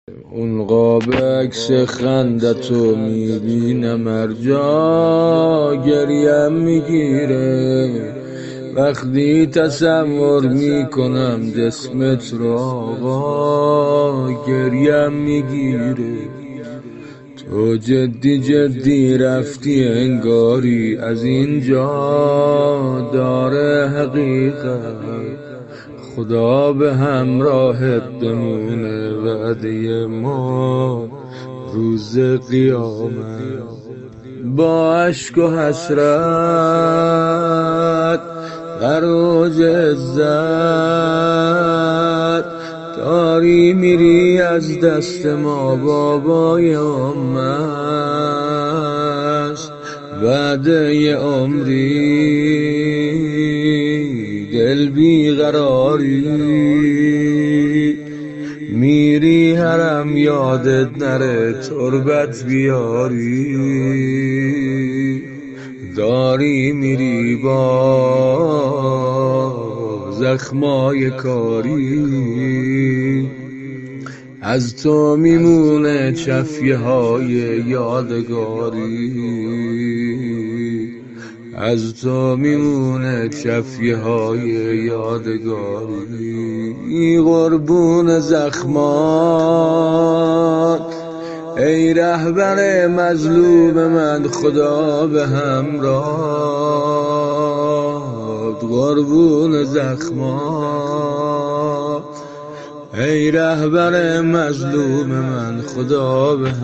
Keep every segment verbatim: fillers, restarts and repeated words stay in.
اون قاب عکس خندتو میبینم هر جا گریم میگیره، وقتی تصور میکنم جسمت رو آقا گریم میگیره. تو جدی جدی رفتی انگاری از اینجا داره حقیقت، خدا به همراهت بمونه وعده ما روز قیامت. با عشق و حسرت در اوج عزت داری میری از دست ما، بابای امت بعد یه عمری دل بیقراری، میری حرم یادت نره تربت بیاری، داری میری با زخمای کاری، از تو میمونه چفیه های یادگاری، از تو میمونه چفیه های یادگاری. قربون زخمات ای رهبر مظلوم من، خدا به همراه. قربون زخمات ای رهبر مظلوم من، خدا به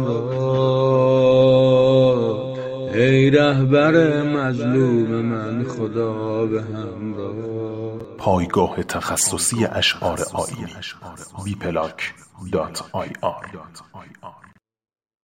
همراه. ای رهبر مظلوم من، خدا به همراه. پایگاه تخصصی اشعار آیینی بی پلاک دات آی آر